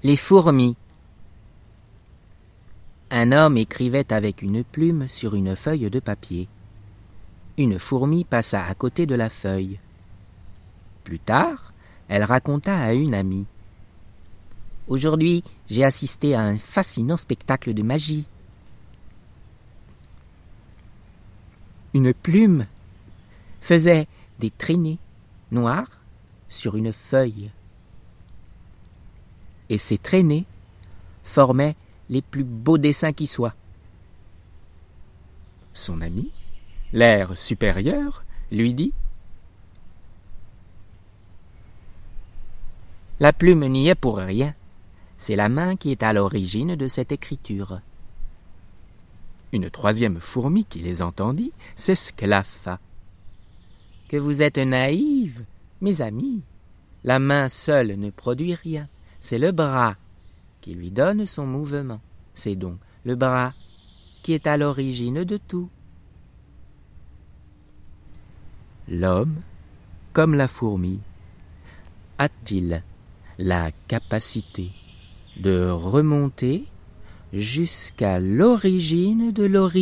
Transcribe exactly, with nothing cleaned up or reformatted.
Les fourmis. Un homme écrivait avec une plume sur une feuille de papier. Une fourmi passa à côté de la feuille. Plus tard, elle raconta à une amie. « Aujourd'hui, j'ai assisté à un fascinant spectacle de magie. » Une plume faisait des traînées noires sur une feuille. Et ces traînées formaient les plus beaux dessins qui soient. Son ami, l'air supérieur, lui dit « La plume n'y est pour rien. C'est la main qui est à l'origine de cette écriture. » Une troisième fourmi qui les entendit s'esclaffa. « Que vous êtes naïves, mes amis. La main seule ne produit rien. C'est le bras qui lui donne son mouvement. C'est donc le bras qui est à l'origine de tout. » L'homme, comme la fourmi, a-t-il la capacité de remonter jusqu'à l'origine de l'origine ?